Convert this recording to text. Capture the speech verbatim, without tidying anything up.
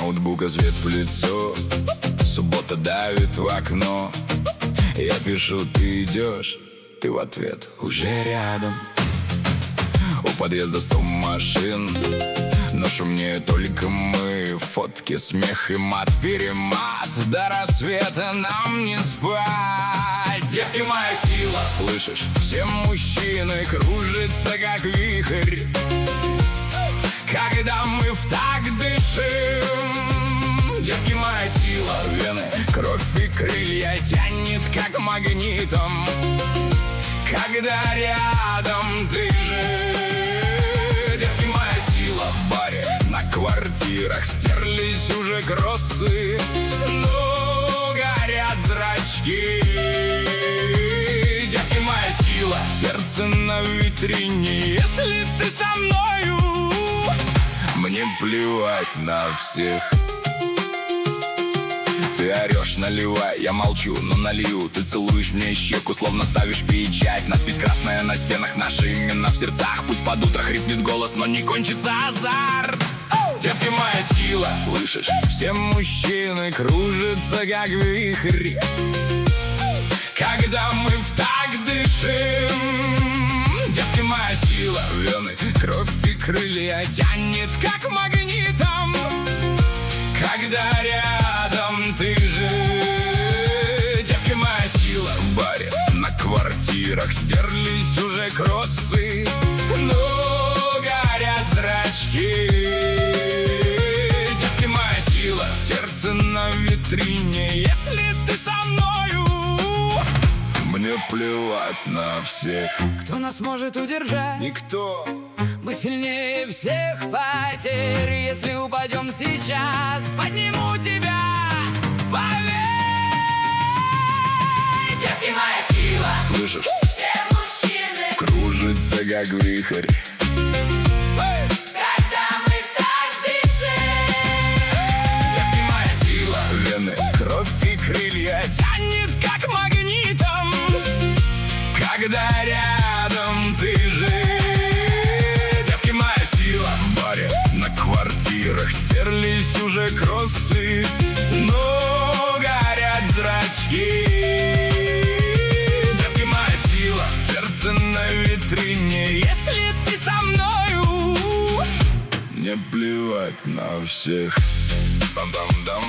ноутбука свет в лицо. Суббота давит в окно. Я пишу, ты идешь, ты в ответ уже рядом. У подъезда сто машин, но шумнее только мы. Фотки, смех и мат, перемат. До рассвета нам не спать. Девки, моя сила, слышишь? Все мужчины кружатся, как вихрь, когда мы в такт дышим. Девки, моя сила, вены, кровь и крылья тянет, как магнитом, когда рядом ты же. Девки, моя сила, в баре, на квартирах стерлись уже кроссы, но горят зрачки. Девки, моя сила, сердце на витрине. Если ты со мною, мне плевать на всех. Ты орешь, наливай, я молчу, но налью. Ты целуешь мне щеку, словно ставишь печать. Надпись красная на стенах, наши имена в сердцах. Пусть под утро хрипнет голос, но не кончится азарт. Девки, моя сила, слышишь? Все мужчины кружатся, как вихрь, когда мы в такт дышим. Девки, моя сила, вены, кровь и крылья тянет, как магнитом, когда рядом ты же. Девки, моя сила, в баре, на квартирах стерлись уже кроссы, но горят зрачки. Девки, моя сила, сердце на витрине. Если ты со мною, мне плевать на всех. Кто нас может удержать? Никто. Мы сильнее всех потерь. Если упадем сейчас, подниму тебя, поверь. Девки, моя сила, Слышишь? все мужчины Кружится, как вихрь, когда мы в такт дышим. девки, моя сила, вены, кровь и крылья тянет, как магнитом, когда рядом ты же. Девки, моя сила, в баре, на квартирах стерлись уже кроссы, но горят зрачки. Девки, моя сила, сердце на витрине. Если ты со мною, мне плевать на всех. Дам-дам-дам.